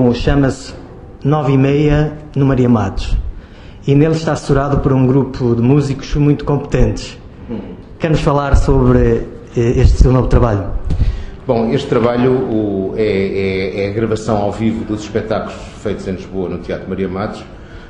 álbum chama-se 9:30 no Maria Matos e nele está assessorado por um grupo de músicos muito competentes. Quer-nos falar sobre este seu novo trabalho? Bom, este trabalho é a gravação ao vivo dos espetáculos feitos em Lisboa, no Teatro Maria Matos,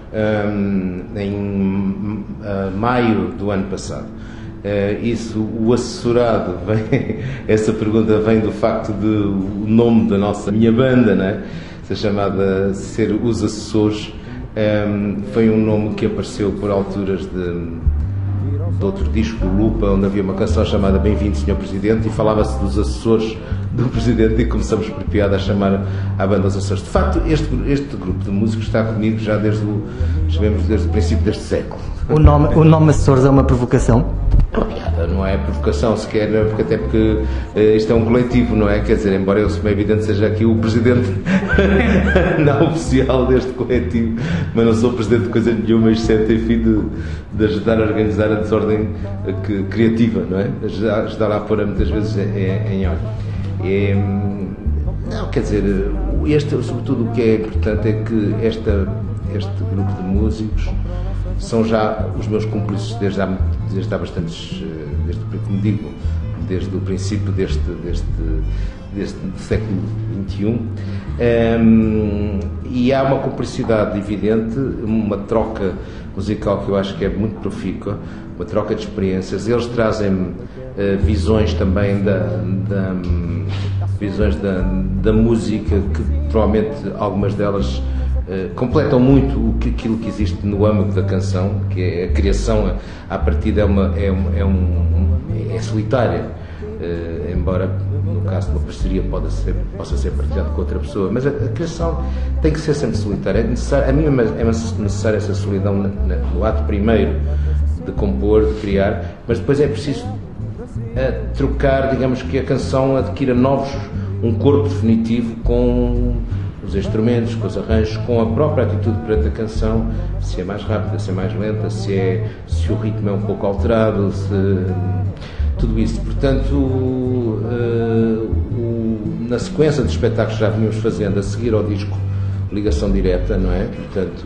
em maio do ano passado. O assessorado essa pergunta vem do facto de o nome da minha banda, né, ser Os Assessores. Foi um nome que apareceu por alturas de outro disco do Lupa, onde havia uma canção chamada Bem-vindo, Sr. Presidente, e falava-se dos assessores do Presidente, e começamos por piada a chamar a banda Os Assessores. De facto, este grupo de músicos está comigo já desde o princípio deste século. O nome Assessores é uma provocação? Não é provocação sequer, porque isto é um coletivo, não é? Quer dizer, embora eu, como é evidente, seja aqui o presidente não oficial deste coletivo, mas não sou presidente de coisa nenhuma, exceto, enfim, de ajudar a organizar a desordem criativa, não é? Ajudar a pôr muitas vezes em ordem. Não, quer dizer, sobretudo o que é importante é que este grupo de músicos são já os meus cúmplices desde há bastantes, desde o princípio deste século XXI, e há uma cumplicidade evidente, uma troca musical que eu acho que é muito profícua, uma troca de experiências. Eles trazem visões também da música, que provavelmente algumas delas completam muito aquilo que existe no âmago da canção, que é a criação. À partida é solitária, embora no caso de uma parceria possa ser partilhado com outra pessoa, mas a criação tem que ser sempre solitária. A mim é necessária essa solidão no ato primeiro de compor, de criar, mas depois é preciso trocar, digamos, que a canção adquira um corpo definitivo com os instrumentos, com os arranjos, com a própria atitude perante a canção, se é mais rápida, se é mais lenta, se o ritmo é um pouco alterado, tudo isso. Portanto, na sequência de espetáculos que já vínhamos fazendo, a seguir ao disco Ligação Direta, não é? Portanto,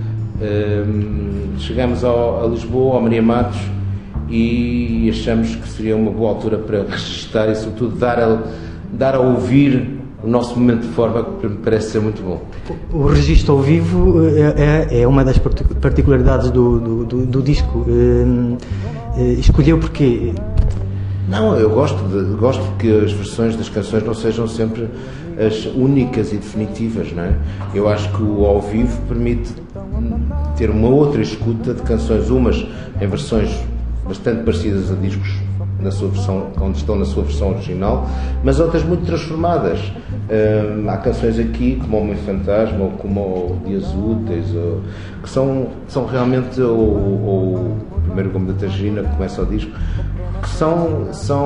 chegamos a Lisboa, ao Maria Matos, e achamos que seria uma boa altura para registar e, sobretudo, dar a ouvir o nosso momento de forma, que me parece ser muito bom. O registro ao vivo é uma das particularidades do disco. Escolheu porquê? Não, eu gosto que as versões das canções não sejam sempre as únicas e definitivas, não é? Eu acho que o ao vivo permite ter uma outra escuta de canções, umas em versões bastante parecidas a discos na sua versão, onde estão na sua versão original, mas outras muito transformadas. Há canções aqui, como o Homem Fantasma, ou como o Dias Úteis, que são realmente, ou o primeiro Gomo da Targina, que começa o disco, que são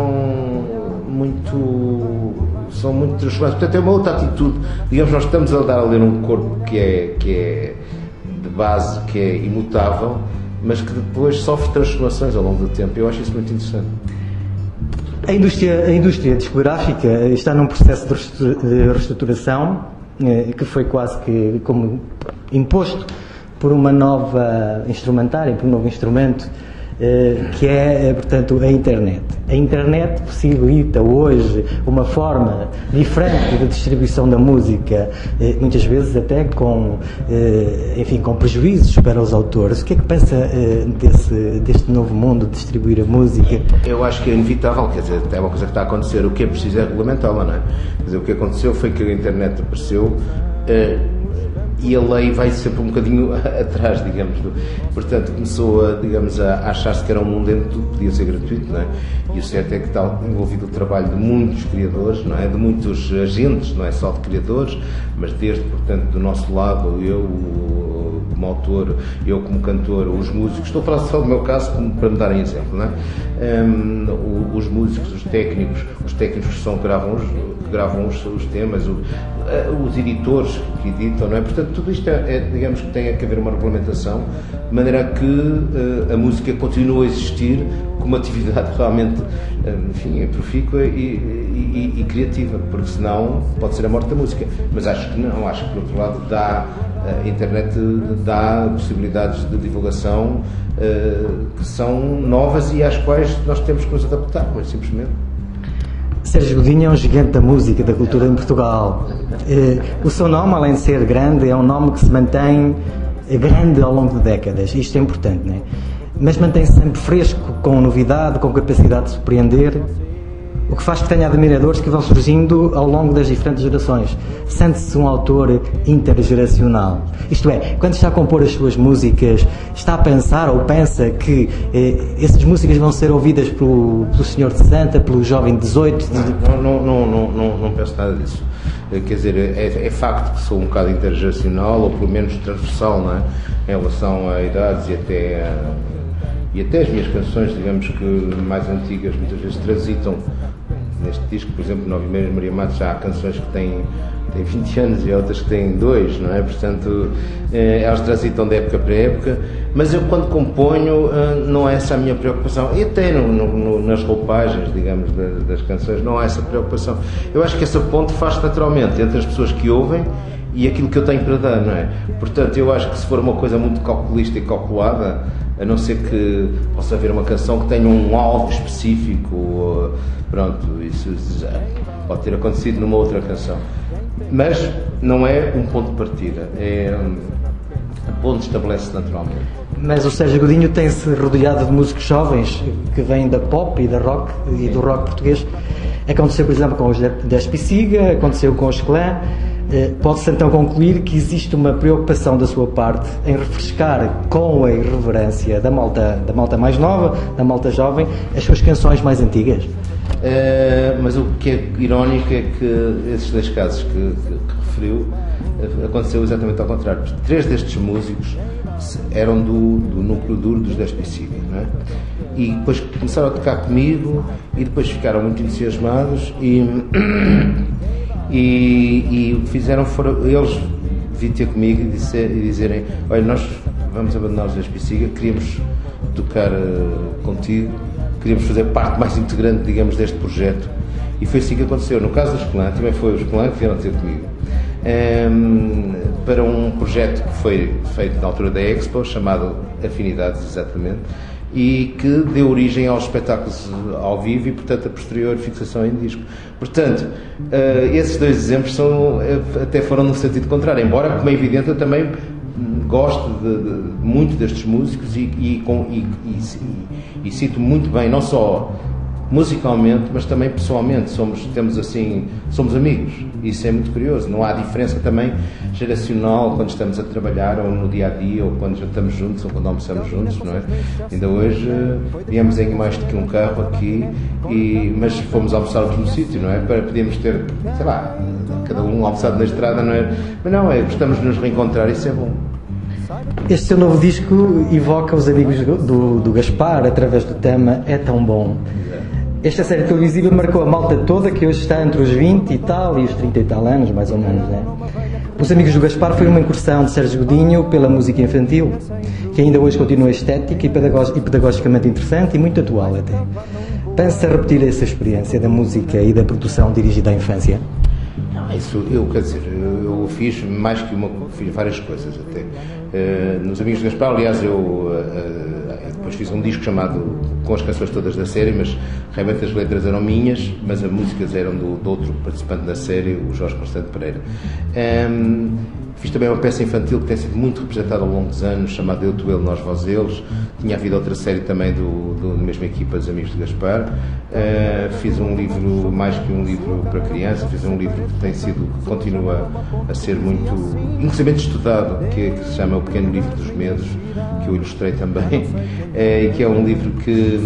muito transformadas. Portanto, é uma outra atitude. Digamos, nós estamos a ler um corpo que é de base, que é imutável, mas que depois sofre transformações ao longo do tempo. Eu acho isso muito interessante. A indústria discográfica está num processo de reestruturação que foi quase que como imposto por uma nova instrumentária, por um novo instrumento, que é, portanto, a internet. A internet possibilita hoje uma forma diferente de distribuição da música, muitas vezes até com prejuízos para os autores. O que é que pensa deste novo mundo de distribuir a música? Eu acho que é inevitável, quer dizer, é uma coisa que está a acontecer. O que é preciso é regulamentá-la, não é? Quer dizer, o que aconteceu foi que a internet apareceu, e a lei vai sempre um bocadinho atrás, digamos. Portanto, começou a achar-se que era um mundo em que tudo podia ser gratuito, não é? E o certo é que está envolvido o trabalho de muitos criadores, não é? De muitos agentes, não é só de criadores, mas desde, portanto, do nosso lado, eu como autor, eu como cantor, os músicos, estou a falar só do meu caso para me darem exemplo, não é? Os músicos, os técnicos que gravam os temas, os editores que editam, não é? Portanto, tudo isto digamos que tem que haver uma regulamentação, de maneira a que a música continue a existir com uma atividade realmente, enfim, profícua e criativa, porque senão pode ser a morte da música. Mas acho que não, acho que por outro lado a internet dá possibilidades de divulgação que são novas e às quais nós temos que nos adaptar, mas simplesmente. Sérgio Godinho é um gigante da música e da cultura em Portugal. O seu nome, além de ser grande, é um nome que se mantém grande ao longo de décadas. Isto é importante, não é? Mas mantém-se sempre fresco, com novidade, com capacidade de surpreender, o que faz que tenha admiradores que vão surgindo ao longo das diferentes gerações. Sente-se um autor intergeracional. Isto é, quando está a compor as suas músicas, está a pensar ou pensa que essas músicas vão ser ouvidas pelo Senhor de Santa, pelo jovem de 18? Não penso nada disso. Quer dizer, é facto que sou um bocado intergeracional, ou pelo menos transversal, não é? Em relação a idades e até as minhas canções, digamos que mais antigas, muitas vezes transitam. Neste disco, por exemplo, Nove Meses Maria Matos, já há canções que têm 20 anos e outras que têm 2, não é? Portanto, elas transitam de época para época, mas eu quando componho não é essa a minha preocupação, e até nas roupagens, digamos, das canções, não há essa preocupação. Eu acho que essa ponte faz naturalmente entre as pessoas que ouvem e aquilo que eu tenho para dar, não é? Portanto, eu acho que se for uma coisa muito calculista e calculada, a não ser que possa haver uma canção que tenha um alvo específico, pronto, isso já pode ter acontecido numa outra canção. Mas não é um ponto de partida, a ponte estabelece naturalmente. Mas o Sérgio Godinho tem-se rodeado de músicos jovens que vêm da pop e da rock e do rock português. Aconteceu, por exemplo, com os Despiciga, aconteceu com os Clã. Pode-se então concluir que existe uma preocupação da sua parte em refrescar com a irreverência da malta mais nova, da malta jovem, as suas canções mais antigas? Mas o que é irónico é que esses 2 casos que referiu aconteceu exatamente ao contrário. 3 destes músicos eram do núcleo duro dos Despiciga, não é? E depois começaram a tocar comigo e depois ficaram muito entusiasmados e o que fizeram foram eles vir ter comigo e dizerem: olha, nós vamos abandonar os Despiciga, queríamos tocar contigo, queríamos fazer parte mais integrante, digamos, deste projeto. E foi assim que aconteceu. No caso dos Clã, também foi os Clã que vieram ter comigo para um projeto que foi feito na altura da Expo, chamado Afinidades, exatamente, e que deu origem aos espetáculos ao vivo e, portanto, a posterior fixação em disco. Portanto, esses 2 exemplos até foram no sentido contrário, embora, como é evidente, eu também gosto muito destes músicos e sinto muito bem, não só musicalmente, mas também pessoalmente. Somos amigos. Isso é muito curioso. Não há diferença também geracional quando estamos a trabalhar, ou no dia a dia, ou quando jantamos juntos, ou quando almoçamos juntos, não é? Ainda hoje viemos em mais do que um carro aqui, mas fomos almoçar outro no sítio, não é? Podíamos ter, sei lá, cada um almoçado na estrada, não é? Mas não, gostamos de nos reencontrar, isso é bom. Este seu novo disco evoca os amigos do Gaspar através do tema É Tão Bom. Esta série televisiva marcou a malta toda que hoje está entre os 20 e tal e os 30 e tal anos, mais ou menos, né? Os Amigos do Gaspar foi uma incursão de Sérgio Godinho pela música infantil, que ainda hoje continua estética e pedagogicamente interessante e muito atual até. Pensa repetir essa experiência da música e da produção dirigida à infância? Isso, quer dizer, eu fiz mais que fiz várias coisas até. Nos Amigos do Gaspar, aliás, eu depois fiz um disco chamado com as canções todas da série, mas realmente as letras eram minhas, mas as músicas eram do outro participante da série, o Jorge Constante Pereira. Fiz também uma peça infantil que tem sido muito representada ao longo dos anos, chamada Eu, Tu, Ele, Nós, Vós, Eles. Tinha havido outra série também da mesma equipa, dos Amigos de Gaspar. Fiz um livro, mais que um livro para criança, fiz um livro que continua a ser muito inclusivamente estudado, que se chama O Pequeno Livro dos Medos, que eu ilustrei também, e que é um livro que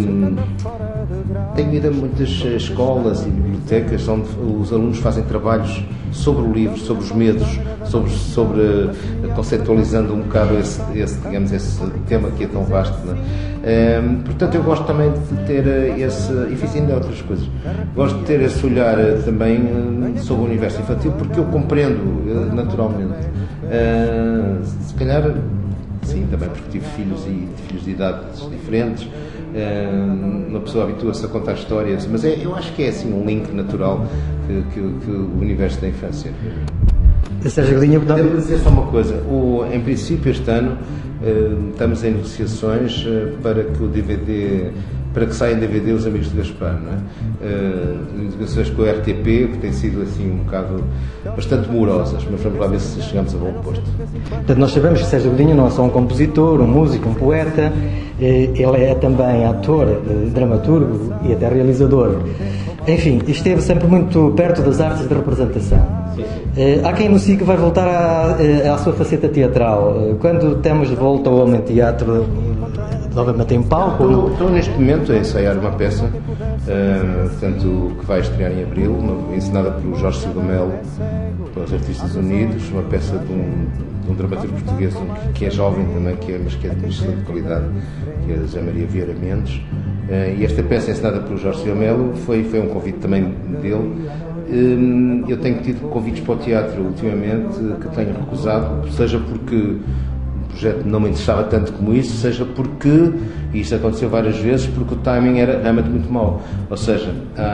tem ido a muitas escolas e bibliotecas onde os alunos fazem trabalhos sobre o livro, sobre os medos, sobre conceptualizando um bocado esse tema que é tão vasto, não é? Portanto, eu gosto também de ter e fiz ainda outras coisas, gosto de ter esse olhar também sobre o universo infantil, porque eu compreendo naturalmente, se calhar sim, também porque tive filhos de idades diferentes. Uma pessoa habitua-se a contar histórias, mas eu acho que é assim um link natural que o universo da infância. Sérgio Godinho, devo dizer só uma coisa, em princípio este ano estamos em negociações para que saia em DVD Os Amigos de Gaspar, não é? Negociações com o RTP, que têm sido assim um bocado bastante morosas, mas vamos lá ver se chegamos a bom posto. Portanto, nós sabemos que Sérgio Godinho não é só um compositor, um músico, um poeta, ele é também ator, dramaturgo e até realizador. Enfim, esteve sempre muito perto das artes de representação. Há quem anuncie que vai voltar à sua faceta teatral. Quando temos de volta ao Homem Teatro, novamente em palco? Estou neste momento a ensaiar uma peça, portanto, que vai estrear em abril, encenada pelo Jorge Silva Melo, pelos Artistas Unidos, uma peça de um dramaturgo português que é jovem também, mas que é de excelente qualidade, que é José Maria Vieira Mendes. E esta peça, encenada pelo Jorge Silva Melo, foi um convite também dele. Eu tenho tido convites para o teatro ultimamente que tenho recusado, seja porque o projeto não me interessava tanto como isso, seja porque, e isto aconteceu várias vezes, porque o timing era realmente muito mau. Ou seja,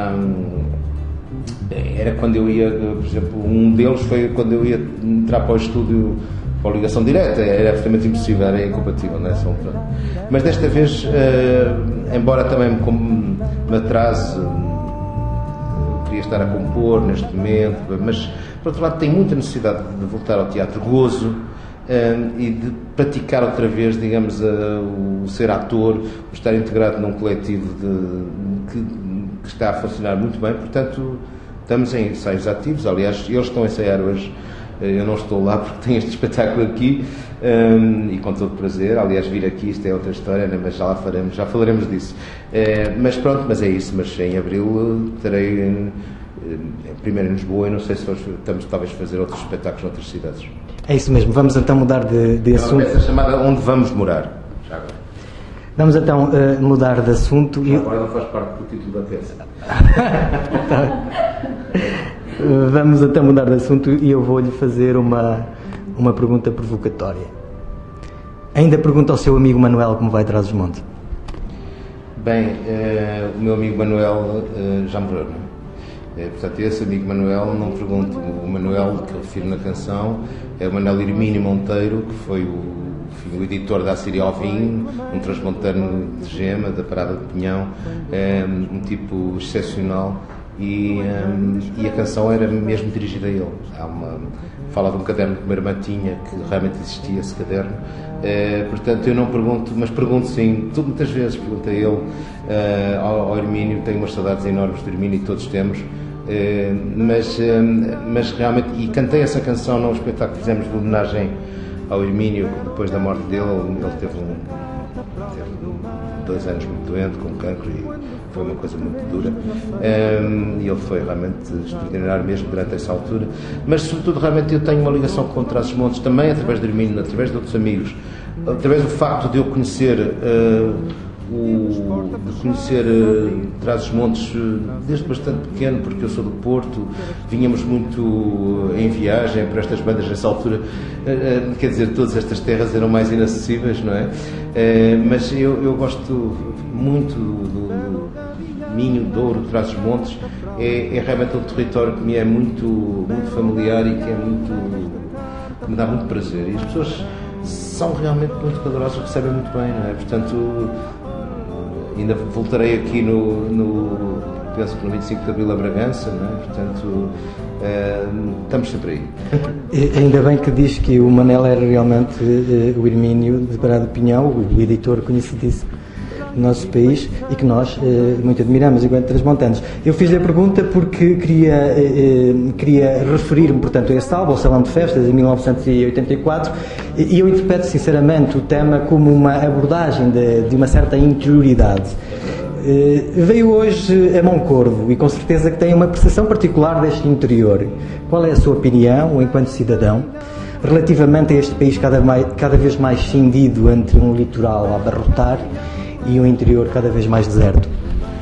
era quando eu ia, por exemplo, um deles foi quando eu ia entrar para o estúdio para a ligação direta, era absolutamente impossível, era incompatível, não é? Mas desta vez, embora também me atrase, queria estar a compor neste momento, mas por outro lado tenho muita necessidade de voltar ao teatro, gozo, e de praticar outra vez, digamos, o ser ator, o estar integrado num coletivo que está a funcionar muito bem. Portanto, estamos em ensaios ativos. Aliás, eles estão a ensaiar hoje, eu não estou lá porque tenho este espetáculo aqui, e com todo prazer. Aliás, vir aqui, isto é outra história, né? Mas já falaremos disso. Mas pronto, mas é isso. Mas em abril terei primeiro em Lisboa, e não sei se estamos talvez a fazer outros espetáculos noutras cidades. É isso mesmo, vamos então mudar de assunto. É uma peça chamada Onde Vamos Morar. Já agora. Vamos então mudar de assunto. Já agora não faz parte do título da peça. Vamos então mudar de assunto e eu vou-lhe fazer uma pergunta provocatória. Ainda pergunta ao seu amigo Manuel como vai Trás-os-Montes? Bem, o meu amigo Manuel já morreu, não é? Portanto, esse amigo Manuel, não pergunto. O Manuel que eu refiro na canção é o Manuel Hermínio Monteiro, que foi o editor da Assíria ao Vinho, um transmontano de Gema, da Parada de Pinhão, um tipo excepcional, e a canção era mesmo dirigida a ele. Fala de um caderno que uma irmã tinha, que realmente existia esse caderno. Portanto, eu não pergunto, mas pergunto sim, muitas vezes pergunto a ele, ao Hermínio. Tenho umas saudades enormes do Hermínio, e todos temos. Mas realmente, e cantei essa canção num espetáculo que fizemos de homenagem ao Hermínio depois da morte dele. Ele teve 2 anos muito doente, com cancro, e foi uma coisa muito dura, e ele foi realmente extraordinário mesmo durante essa altura. Mas sobretudo, realmente, eu tenho uma ligação com Trás-os-Montes também através de Hermínio, através de outros amigos, através do facto de eu conhecer Trás-os-Montes desde bastante pequeno, porque eu sou do Porto. Vínhamos muito em viagem para estas bandas nessa altura, quer dizer, todas estas terras eram mais inacessíveis, não é? Mas eu gosto muito do Minho, Douro, Trás-os-Montes. É realmente um território que me é muito, muito familiar e que me dá muito prazer, e as pessoas são realmente muito calorosas, recebem muito bem, não é? Portanto, ainda voltarei aqui penso que no 25 de Abril a Bragança, não é? Portanto, estamos sempre aí. Ainda bem que diz que o Manel era realmente o Hermínio de Parada de Pinhão, o editor conhecidíssimo do nosso país, e que nós muito admiramos enquanto transmontanos. Eu fiz-lhe a pergunta porque queria referir-me, portanto, a este álbum, o Salão de Festas, em 1984, e eu interpreto sinceramente o tema como uma abordagem de uma certa interioridade. Veio hoje a Moncorvo e com certeza que tem uma percepção particular deste interior. Qual é a sua opinião, enquanto cidadão, relativamente a este país cada vez mais cindido entre um litoral a abarrotar e um interior cada vez mais deserto?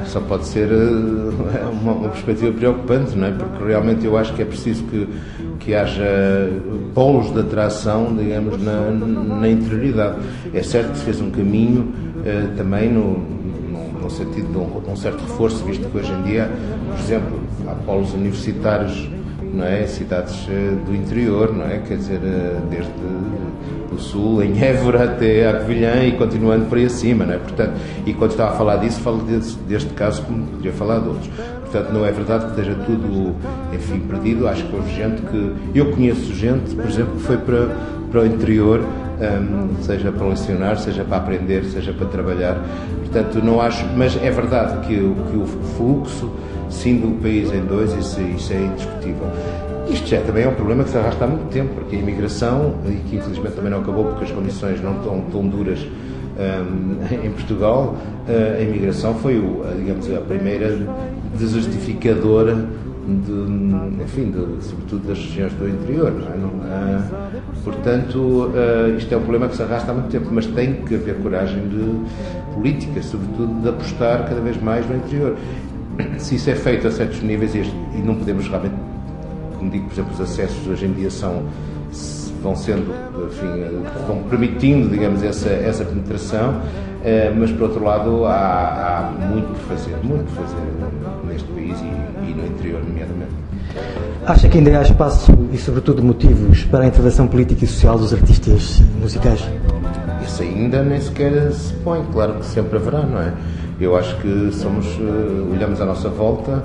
só pode ser uma perspectiva preocupante, não é? Porque realmente eu acho que é preciso que haja polos de atração, digamos, na interioridade. É certo que se fez um caminho também no sentido de um certo reforço, visto que hoje em dia, por exemplo, há polos universitários, não é? Cidades do interior, não é? Quer dizer, desde o sul, em Évora até a Covilhã e continuando por aí acima, não é? Portanto, e quando estava a falar disso, falo deste caso como poderia falar de outros. Portanto, não é verdade que esteja tudo, enfim, perdido. Acho que houve gente que... Eu conheço gente, por exemplo, que foi para o interior, seja para lecionar, seja para aprender, seja para trabalhar. Portanto, não acho... Mas é verdade que o fluxo, sim, do país em dois, isso é indiscutível. Isto já também é um problema que se arrasta há muito tempo, porque a imigração, e que infelizmente também não acabou porque as condições não estão tão duras em Portugal, a imigração foi, digamos, a primeira desertificadora sobretudo das regiões do interior, não é? Portanto, isto é um problema que se arrasta há muito tempo, mas tem que haver coragem de política, sobretudo de apostar cada vez mais no interior. Se isso é feito a certos níveis, e não podemos realmente, como digo, por exemplo, os acessos hoje em dia vão sendo, enfim, vão permitindo, digamos, essa penetração, mas por outro lado há muito por fazer neste país e no interior, nomeadamente. Acha que ainda há espaço e, sobretudo, motivos para a intervenção política e social dos artistas musicais? Isso ainda nem sequer se põe, claro que sempre haverá, não é? Eu acho que olhamos à nossa volta,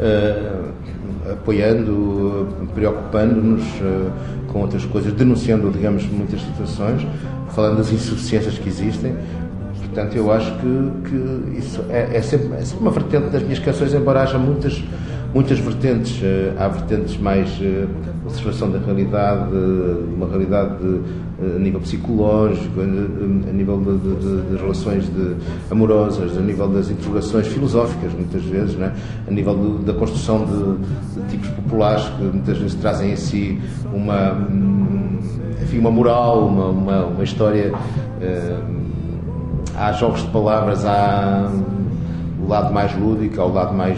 apoiando, preocupando-nos com outras coisas, denunciando, digamos, muitas situações, falando das insuficiências que existem. Portanto, eu acho que isso é sempre uma vertente das minhas canções, embora haja muitas vertentes. Há vertentes mais observação da realidade, uma realidade a nível psicológico, a nível de relações amorosas, a nível das interrogações filosóficas, muitas vezes, não é? A nível da construção de tipos populares que muitas vezes trazem em si uma moral, uma história. Há jogos de palavras, há o lado mais lúdico, há o lado mais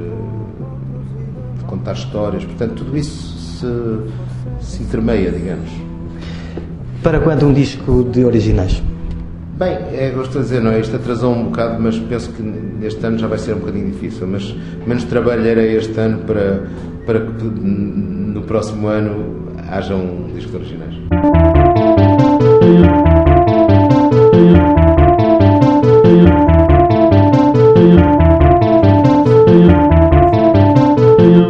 de contar histórias. Portanto, tudo isso se intermeia, digamos. Para quando um disco de originais? Bem, gosto de dizer, não é? Isto atrasou um bocado, mas penso que este ano já vai ser um bocadinho difícil. Mas menos trabalho era este ano para que no próximo ano haja um disco de originais.